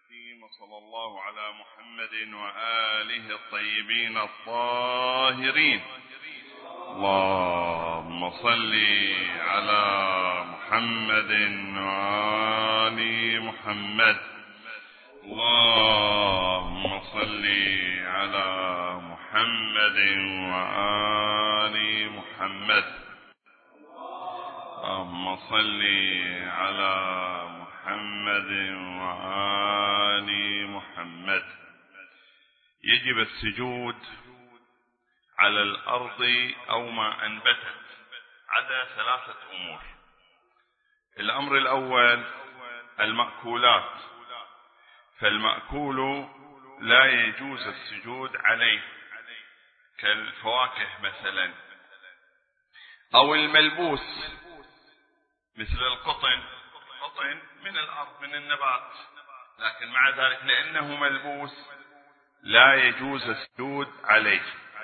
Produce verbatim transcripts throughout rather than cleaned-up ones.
وصلى الله على محمد وآله الطيبين الطاهرين. اللهم صل على محمد وآل محمد. اللهم صل على محمد وآل محمد. اللهم صل على محمد وآل محمد. يجب السجود على الأرض أو ما أنبتت على ثلاثة أمور. الأمر الأول المأكولات، فالمأكول لا يجوز السجود عليه كالفواكه مثلا، أو الملبوس مثل القطن. القطن من الأرض من النبات، لكن مع ذلك لأنه ملبوس لا يجوز السجود عليه.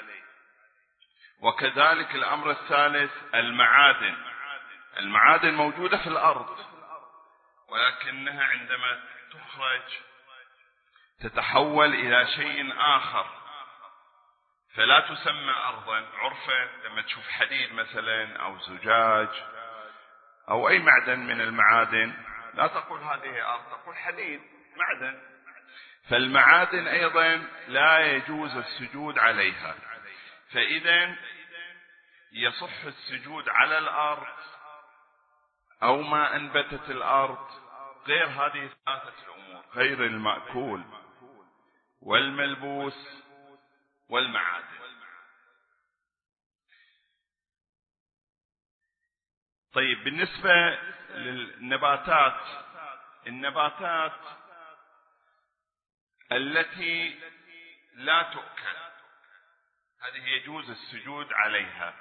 وكذلك الأمر الثالث المعادن. المعادن موجودة في الأرض، ولكنها عندما تخرج تتحول إلى شيء آخر فلا تسمى أرضا عرفا. لما تشوف حديد مثلا أو زجاج أو أي معدن من المعادن لا تقول هذه أرض، تقول حديد معدن. فالمعادن أيضا لا يجوز السجود عليها. فإذا يصح السجود على الأرض أو ما أنبتت الأرض غير هذه ثلاثة الأمور، غير المأكول والملبوس والمعادن. طيب، بالنسبة للنباتات، النباتات التي لا تؤكل هذه يجوز السجود عليها.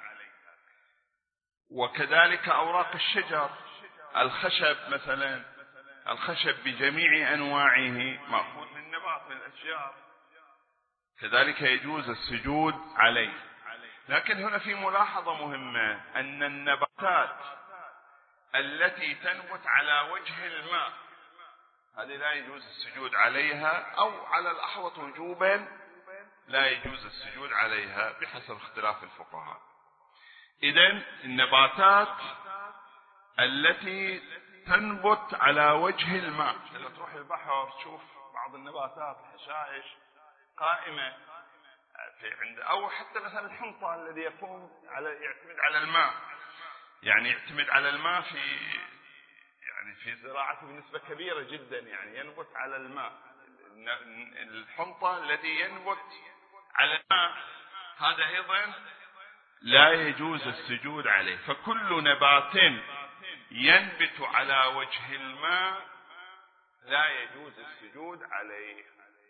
وكذلك أوراق الشجر، الخشب مثلا، الخشب بجميع أنواعه مأخوذ من نبات من الأشجار، كذلك يجوز السجود عليه. لكن هنا في ملاحظة مهمة، أن النباتات التي تنبت على وجه الماء هذه لا يجوز السجود عليها، أو على الأحوط وجوبا لا يجوز السجود عليها بحسب اختلاف الفقهاء. إذن النباتات التي تنبت على وجه الماء، لما تروح البحر تشوف بعض النباتات الحشائش قائمة في عند، أو حتى مثلا الحنطة الذي يقوم على يعتمد على الماء، يعني يعتمد على الماء في يعني في زراعته بنسبة كبيرة جدا، يعني ينبت على الماء. الحنطة الذي ينبت على الماء هذا أيضا لا يجوز السجود عليه. فكل نبات ينبت على وجه الماء لا يجوز السجود عليه.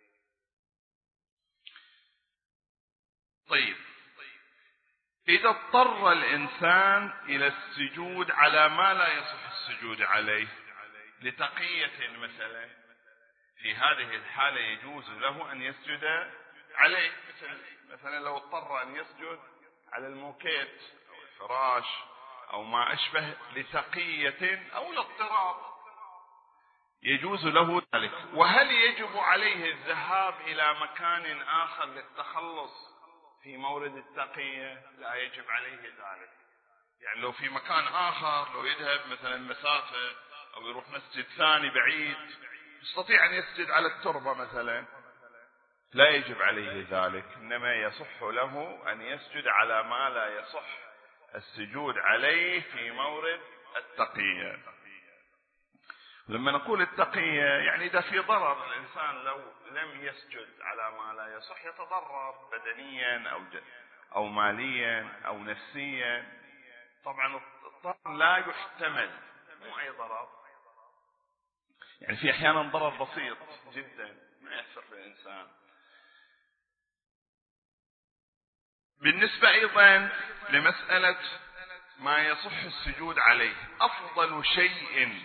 طيب، إذا اضطر الإنسان إلى السجود على ما لا يصح السجود عليه لتقية مثلا، في هذه الحالة يجوز له أن يسجد عليه. مثل مثلا لو اضطر أن يسجد على الموكيت أو الفراش أو ما أشبه لتقية أو لاضطرار يجوز له ذلك. وهل يجب عليه الذهاب إلى مكان آخر للتخلص في مورد التقية؟ لا يجب عليه ذلك. يعني لو في مكان آخر، لو يذهب مثلا مسافة أو يروح مسجد ثاني بعيد يستطيع أن يسجد على التربة مثلا، لا يجب عليه ذلك، إنما يصح له أن يسجد على ما لا يصح السجود عليه في مورد التقية. لما نقول التقية يعني إذا في ضرر، الإنسان لو لم يسجد على ما لا يصح يتضرر بدنيا أو أو ماليا أو نفسيا. طبعا الضرر لا يحتمل، مو أي ضرر، يعني في أحيانا ضرر بسيط جدا ما يأثر في الإنسان. بالنسبة أيضا لمسألة ما يصح السجود عليه، أفضل شيء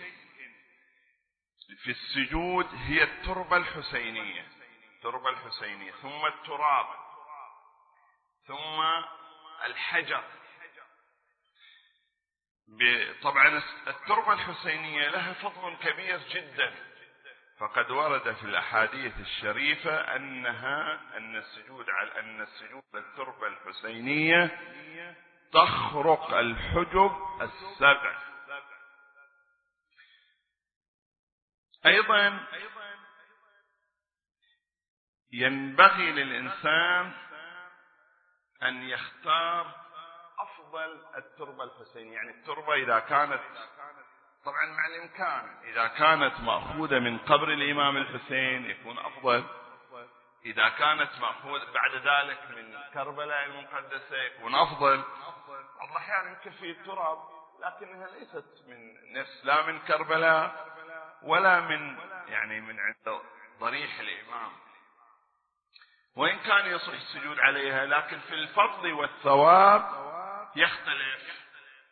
في السجود هي التربة الحسينية، التربة الحسينية، ثم التراب، ثم الحجر. طبعا التربة الحسينية لها فضل كبير جدا، فقد ورد في الأحاديث الشريفة أنها أن السجود على أن السجود للتربة الحسينية تخرق الحجب السبع. أيضا ينبغي للإنسان أن يختار أفضل التربة الحسينية، يعني التربة إذا كانت طبعا مع الإمكان إذا كانت مأخوذة من قبر الإمام الحسين يكون أفضل، إذا كانت مأخوذة بعد ذلك من كربلاء المقدسة يكون أفضل. بعض الأحيان يمكن في تراب لكنها ليست من نفس لا من كربلاء ولا من يعني من عند ضريح الإمام، وإن كان يصح السجود عليها لكن في الفضل والثواب يختلف.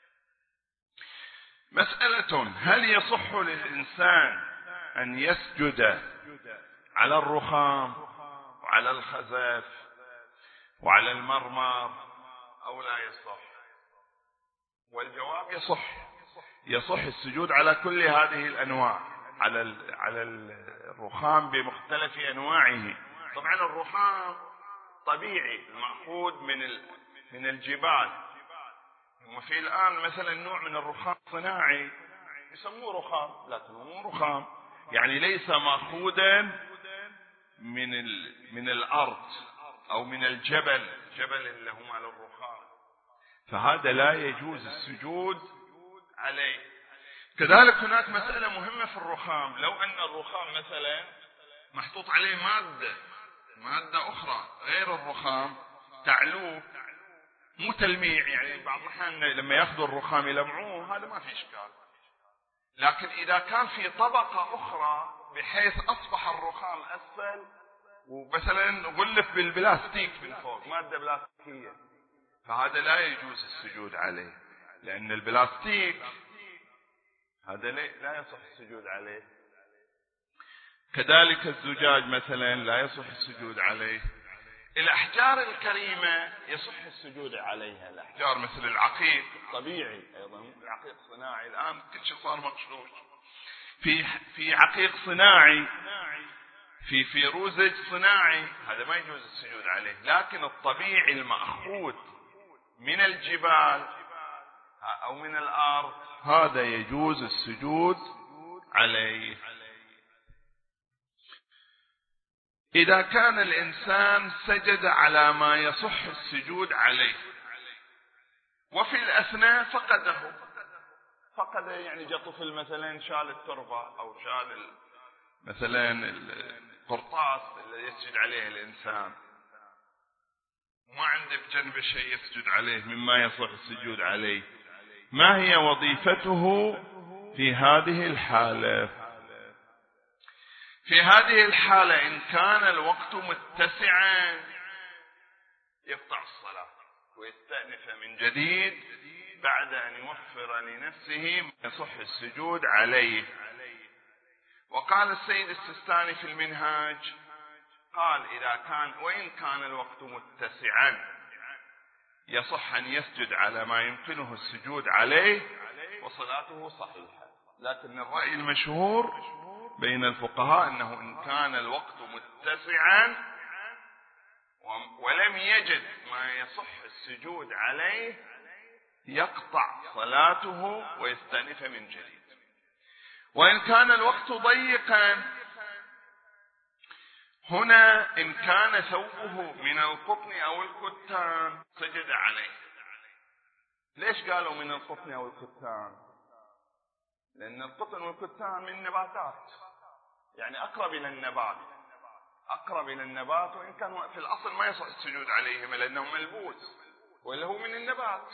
مسألة: هل يصح للإنسان أن يسجد على الرخام وعلى الخزف وعلى المرمر أو لا يصح؟ والجواب يصح. يصح السجود على كل هذه الأنواع، على على الرخام بمختلف أنواعه. طبعا الرخام طبيعي مأخوذ من من الجبال، وفي الآن مثلا نوع من الرخام صناعي يسموه رخام لكنه مو رخام، يعني ليس مأخوذا من من الأرض أو من الجبل، جبل اللي هم على الرخام، فهذا لا يجوز السجود عليه. كذلك هناك مسألة مهمة في الرخام: لو أن الرخام مثلا محطوط عليه مادة مادة أخرى غير الرخام تعلوه، مو تلميع، يعني بعض الأحيان لما يأخذوا الرخام يلمعوه هذا ما في إشكال، لكن إذا كان في طبقة أخرى بحيث أصبح الرخام أسفل ومثلا غلف بالبلاستيك من فوق، مادة بلاستيكية، فهذا لا يجوز السجود عليه، لأن البلاستيك هذا لا يصح السجود عليه. كذلك الزجاج مثلا لا يصح السجود عليه. الأحجار الكريمة يصح السجود عليها، الأحجار مثل العقيق طبيعي، أيضا العقيق صناعي، الآن كل شيء صار مغشوش. في في عقيق صناعي، في فيروزج صناعي، هذا ما يجوز السجود عليه، لكن الطبيعي المأخوذ من الجبال أو من الأرض هذا يجوز السجود عليه. إذا كان الإنسان سجد على ما يصح السجود عليه وفي الأثناء فقده، فقد يعني جاء طفل مثلا شال التربة أو شال مثلا القرطاس اللي يسجد عليه الإنسان، ما عنده بجنبه شيء يسجد عليه مما يصح السجود عليه، ما هي وظيفته في هذه الحالة؟ في هذه الحالة إن كان الوقت متسعا يقطع الصلاة ويستأنف من جديد بعد أن يوفر لنفسه ما يصح السجود عليه. وقال السيد السيستاني في المنهاج، قال إذا كان وإن كان الوقت متسعا يصح أن يسجد على ما يمكنه السجود عليه وصلاته صحيحة، لكن الرأي المشهور بين الفقهاء أنه إن كان الوقت متسعا ولم يجد ما يصح السجود عليه يقطع صلاته ويستأنف من جديد. وإن كان الوقت ضيقا، هنا إن كان ثوبه من القطن أو الكتان سجد عليه. ليش قالوا من القطن أو الكتان؟ لأن القطن والكتان من النباتات، يعني أقرب إلى النبات، أقرب إلى النبات، وإن كان في الأصل ما يصح السجود عليهم لأنه ملبوس ولا هو من النبات.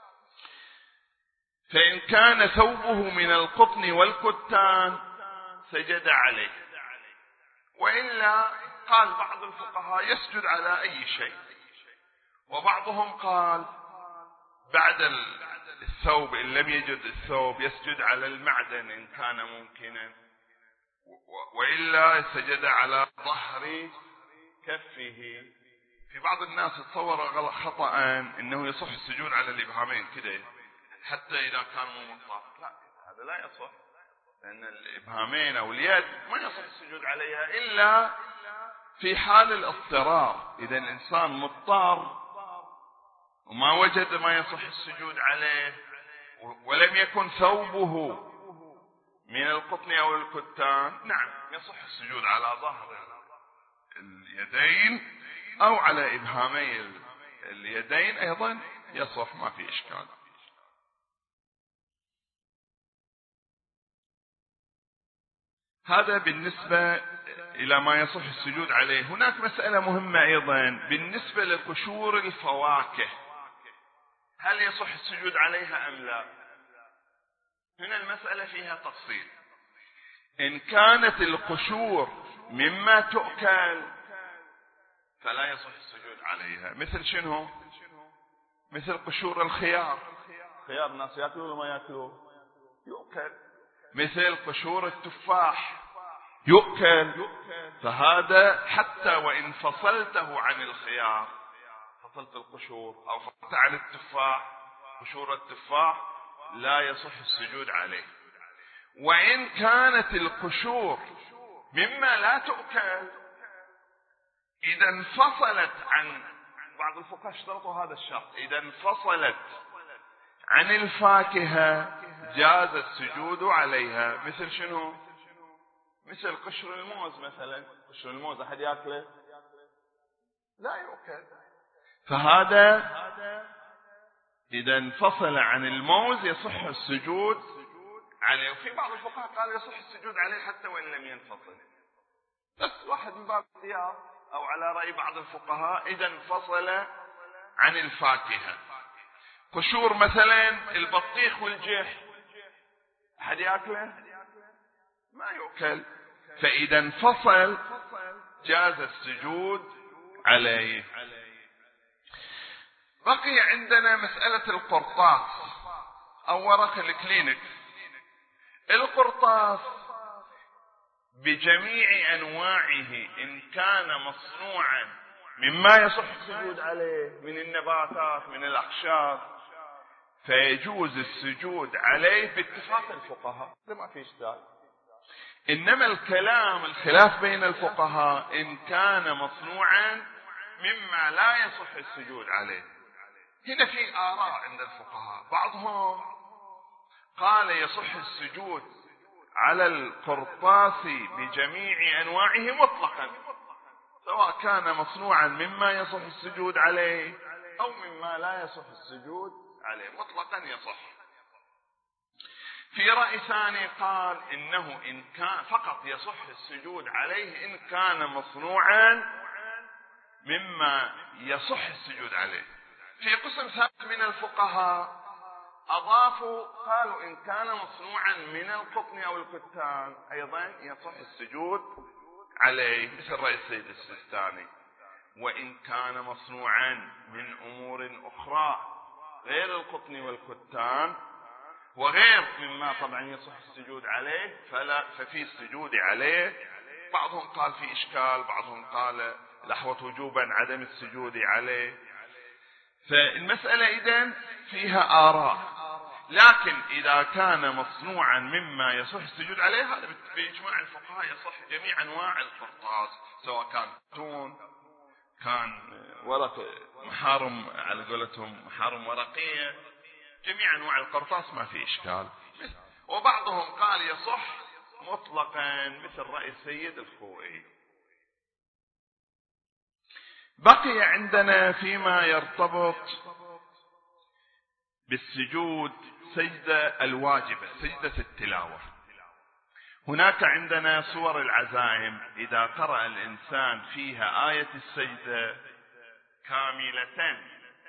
فإن كان ثوبه من القطن والكتان سجد عليه، وإلا قال بعض الفقهاء يسجد على أي شيء، وبعضهم قال بعد الثوب إن لم يجد الثوب يسجد على المعدن إن كان ممكنا، وإلا سجد على ظهر كفه. في بعض الناس تصور خطأ أنه يصح السجود على الإبهامين كده حتى إذا كان مو مطابق، لا، هذا لا يصح. لأن الإبهامين أو اليد ما يصح السجود عليها إلا في حال الاضطرار. إذا الإنسان مضطر وما وجد ما يصح السجود عليه ولم يكن ثوبه من القطن أو الكتان، نعم يصح السجود على ظهر اليدين أو على إبهامي اليدين أيضا يصح، ما في إشكال. هذا بالنسبة إلى ما يصح السجود عليه. هناك مسألة مهمة أيضا بالنسبة لقشور الفواكه، هل يصح السجود عليها أم لا؟ هنا المسألة فيها تفصيل. إن كانت القشور مما تؤكل فلا يصح السجود عليها. مثل شنو؟ مثل قشور الخيار، خيار الناس يأكلوا ولا ما يأكلوا؟ يؤكل. مثل قشور التفاح يؤكل، فهذا حتى وإن فصلته عن الخيار، فصلت القشور أو فصلت عن التفاح، قشور التفاح لا يصح السجود عليه. وإن كانت القشور مما لا تؤكل، إذا انفصلت عن، بعض الفقهاء اشترطوا هذا الشرط، إذا انفصلت عن الفاكهة جاز السجود عليها. مثل شنو؟ مثل قشر الموز مثلا. قشر الموز أحد يأكله؟ لا يؤكل. فهذا إذا انفصل عن الموز يصح السجود عليه. وفي بعض الفقهاء قالوا يصح السجود عليه حتى وإن لم ينفصل، بس واحد من باب الاختيار أو على رأي بعض الفقهاء إذا انفصل عن الفاكهة. قشور مثلا البطيخ والجح أحد يأكله؟ ما يؤكل. فإذا انفصل جاز السجود عليه. بقي عندنا مسألة القرطاس أو ورق الكلينكس. القرطاس بجميع أنواعه إن كان مصنوعا مما يصح السجود عليه من النباتات من الأخشاب فيجوز السجود عليه باتفاق الفقهاء، ما في إشكال. إنما الكلام الخلاف بين الفقهاء إن كان مصنوعا مما لا يصح السجود عليه. هنا في آراء عند الفقهاء، بعضهم قال يصح السجود على القرطاس بجميع أنواعه مطلقا، سواء كان مصنوعا مما يصح السجود عليه أو مما لا يصح السجود عليه، مطلقا يصح. في رأي ثاني قال إنه إن كان فقط يصح السجود عليه إن كان مصنوعا مما يصح السجود عليه. في قسم ثالث من الفقهاء أضافوا قالوا إن كان مصنوعا من القطن أو الكتان أيضا يصح السجود عليه، مثل رأي السيد السيستاني. وإن كان مصنوعا من أمور أخرى غير القطن والكتان وغير مما طبعا يصح السجود عليه فلا ففي السجود عليه. بعضهم قال في إشكال، بعضهم قال لحوة وجوبا عدم السجود عليه. فالمسألة إذن فيها آراء، لكن إذا كان مصنوعا مما يصح السجود عليه هذا بإجماع الفقهاء يصح جميع أنواع القرطاس، سواء كان تون كان ورق محارم على قولتهم محارم ورقية، جميع أنواع القرطاس ما في إشكال. وبعضهم قال يصح مطلقا مثل رأي السيد الخوئي. بقي عندنا فيما يرتبط بالسجود سجدة الواجبة، سجدة التلاوة. هناك عندنا صور العزائم إذا قرأ الإنسان فيها آية السجدة كاملة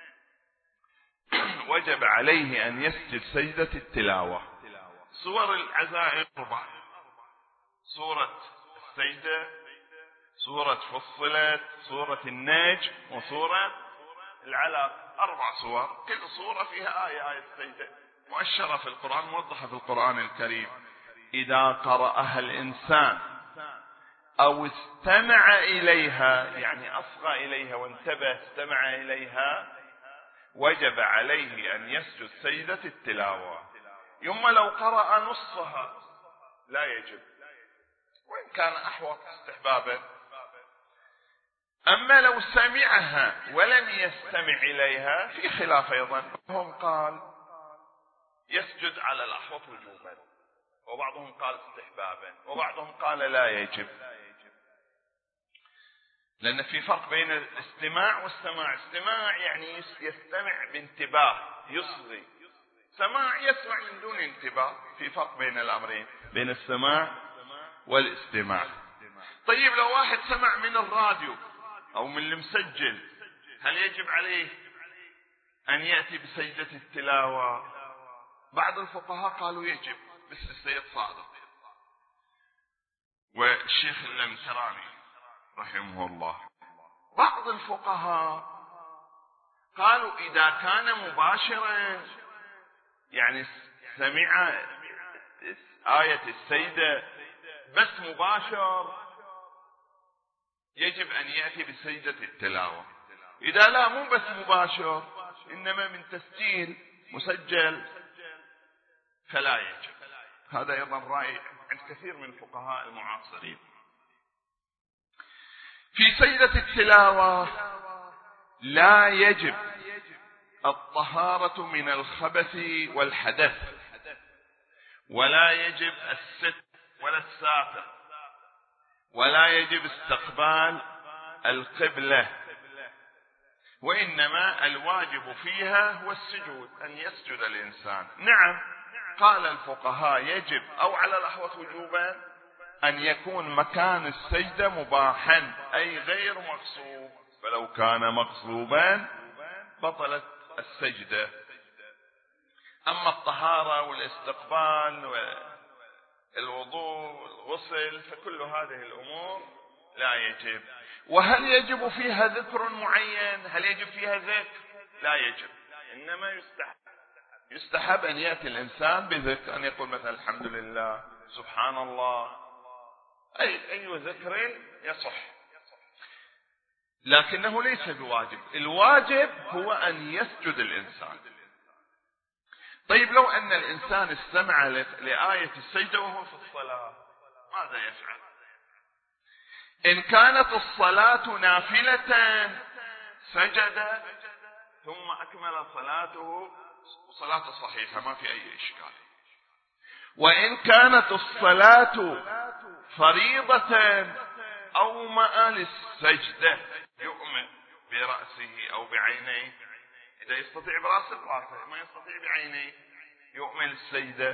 وجب عليه أن يسجد سجدة التلاوة. صور العزائم أربع: سورة السجدة، سورة فصلت، سورة النجم، وسورة العلق. أربع صور، كل صورة فيها آية آية السجدة مؤشرة في القرآن، موضحة في القرآن الكريم. إذا قرأها الإنسان أو استمع إليها، يعني أصغى إليها وانتبه استمع إليها، وجب عليه أن يسجد سجدة التلاوة. يوم لو قرأ نصها لا يجب، وإن كان أحوط استحبابا. أما لو سمعها ولم يستمع إليها في خلاف أيضا، هم قال يسجد على الأحوط وجوبا، وبعضهم قال استحبابا، وبعضهم قال لا يجب، لأن في فرق بين الاستماع والسماع. استماع يعني يستمع بانتباه يصغي، سماع يسمع من دون انتباه، في فرق بين الأمرين، بين السماع والاستماع. طيب لو واحد سمع من الراديو أو من المسجل، هل يجب عليه أن يأتي بسجدة التلاوة؟ بعض الفقهاء قالوا يجب، مثل السيد صادق والشيخ اللمسراني رحمه الله. بعض الفقهاء قالوا إذا كان مباشرا، يعني سمع آية السجدة بس مباشر، يجب أن يأتي بسجدة التلاوة. إذا لا، مو بس مباشر إنما من تسجيل مسجل، فلا يجب. هذا أيضا رأي عند كثير من الفقهاء المعاصرين. في سجدة التلاوة لا يجب الطهارة من الخبث والحدث، ولا يجب الستر ولا الساتر، ولا يجب استقبال القبلة، وإنما الواجب فيها هو السجود، أن يسجد الإنسان. نعم، قال الفقهاء يجب أو على الأحوط وجوبا أن يكون مكان السجدة مباحا، أي غير مغصوب، فلو كان مغصوبا بطلت السجدة. أما الطهارة والاستقبال والوضوء والغسل فكل هذه الأمور لا يجب. وهل يجب فيها ذكر معين؟ هل يجب فيها ذكر؟ لا يجب، إنما يستحب يستحب أن يأتي الإنسان بذكر، أن يقول مثلا الحمد لله، سبحان الله، أي أي ذكر يصح، لكنه ليس بواجب. الواجب هو أن يسجد الإنسان. طيب لو أن الإنسان استمع لآية السجدة وهو في الصلاة، ماذا يفعل؟ إن كانت الصلاة نافلة سجد ثم أكمل صلاته، وصلاته صحيحة ما في أي إشكال. وإن كانت الصلاة فريضة أومأ للسجدة، يؤمن برأسه أو بعينيه، إذا يستطيع برأسه برأسه، ما يستطيع بعينيه يؤمن السجدة.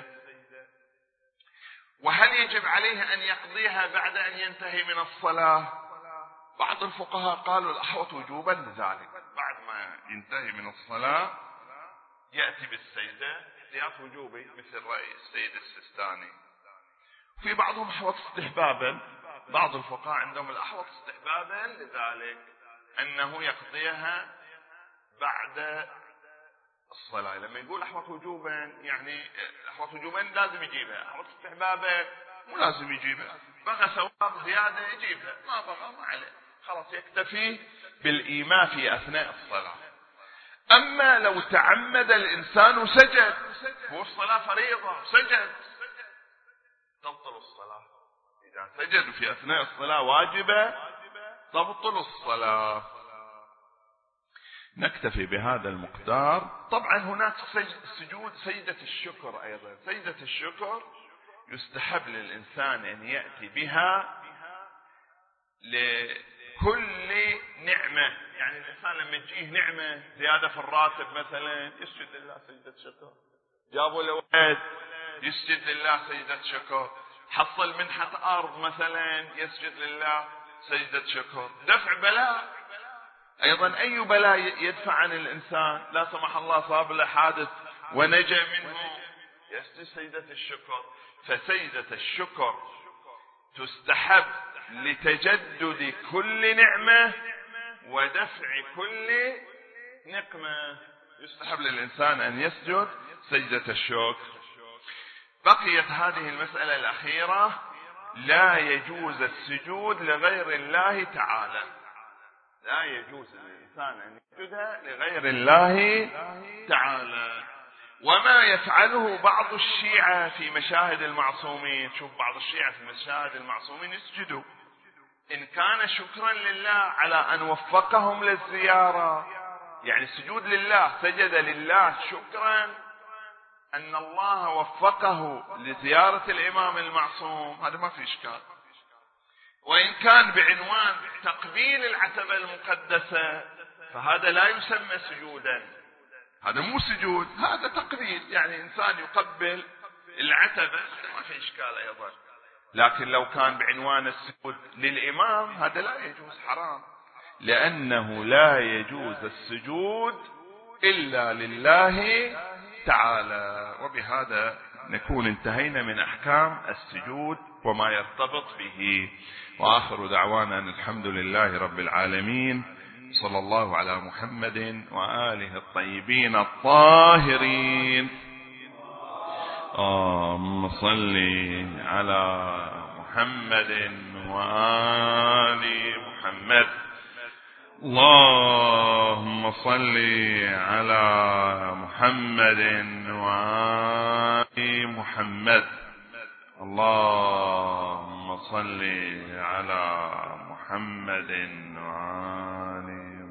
وهل يجب عليه أن يقضيها بعد أن ينتهي من الصلاة؟ بعض الفقهاء قالوا الأحوط وجوبا لذلك، بعد ما ينتهي من الصلاة يأتي بالسجدة احتياط وجوبي، مثل رأي السيد السيستاني. في بعضهم أحوط استحبابا، بعض الفقهاء عندهم الأحوط استحبابا لذلك أنه يقضيها بعد الصلاة. لما يقول أحوط وجوبا يعني أحوط وجوبا لازم يجيبها، أحوط استحبابا مو لازم يجيبها، بقى ثواب زيادة يجيبها، ما بقى ما عليه، خلاص يكتفي بالإيماء في أثناء الصلاة. أما لو تعمد الإنسان وسجد، هو الصلاة فريضة سجد، تبطل الصلاة. إذا سجد في أثناء الصلاة واجبة تبطل الصلاة. نكتفي بهذا المقدار. طبعا هناك سجود سجدة الشكر أيضا. سجدة الشكر يستحب للإنسان أن يأتي بها لكل نعمة، يعني الإنسان لما تجيه نعمة زيادة في الراتب مثلا يسجد لله سجدة شكر، جابوا له ولد يسجد لله سجدة شكر، حصل منحة أرض مثلا يسجد لله سجدة شكر، دفع بلاء أيضا، أي بلاء يدفع عن الإنسان، لا سمح الله صاب له حادث ونجا منه يسجد سجدة الشكر. فسجدة الشكر تستحب لتجدد كل نعمة ودفع كل نقمة، يستحب للإنسان أن يسجد سجدة الشكر. بقيت هذه المسألة الأخيرة، لا يجوز السجود لغير الله تعالى، لا يجوز للإنسان أن يسجد لغير الله تعالى. وما يفعله بعض الشيعة في مشاهد المعصومين. شوف بعض الشيعة في مشاهد المعصومين يسجدوا، إن كان شكرا لله على أن وفقهم للزيارة، يعني السجود لله، سجد لله شكرا أن الله وفقه لزيارة الإمام المعصوم، هذا ما في إشكال. وإن كان بعنوان تقبيل العتبة المقدسة فهذا لا يسمى سجودا، هذا مو سجود، هذا تقبيل، يعني إنسان يقبل العتبة ما في إشكال أيضا. لكن لو كان بعنوان السجود للإمام هذا لا يجوز، حرام، لأنه لا يجوز السجود إلا لله تعالى. وبهذا نكون انتهينا من أحكام السجود وما يرتبط به. وآخر دعوانا أن الحمد لله رب العالمين، صلى الله على محمد وآله الطيبين الطاهرين. اللهم صل على محمد وآل محمد. اللهم صل على محمد وآل محمد. اللهم صل على محمد وآل